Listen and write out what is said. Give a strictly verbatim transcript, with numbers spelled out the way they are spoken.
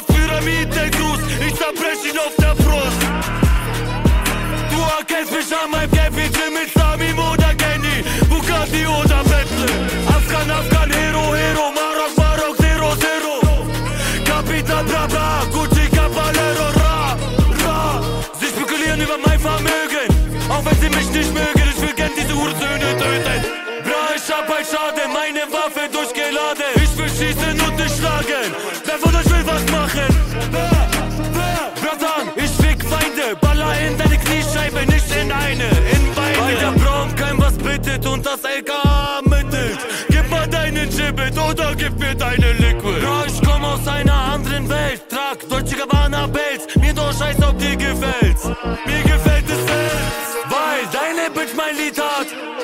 Pyramidengruß, ich zerbrech ihn auf der Brust. Du erkennst mich an meinem Gap wie Jimmy, Samim oder Kenny, Bugatti oder Bentley. Afghan, Afghan, Hero, Hero, Marok, Marok, Zero, Zero. Capital, bla bla, Gucci, Caballero, Ra, Ra. Sie spekulieren über mein Vermögen, auch wenn sie mich nicht mögen. Ich will gern diese Hursöhne töten. Bra, ich hab ein Schaden, meine Waffe durchgeladen. Ich will schießen und nicht schlagen. Wer von euch will was machen? Wer? Wer? Bratan, ich fick Feinde, baller in deine Kniescheibe, nicht in eine, in beide. Weil der Braum kein was bittet und das L K A ermittelt. Gib mal deinen Gibbet oder gib mir deine Liquid. Bra, ich komm aus einer anderen Welt, trag deutsche Gabbana-Belts. Mir doch scheiß, ob dir gefällt's. Mir gefällt es selbst, weil deine Bitch mein Lied hat.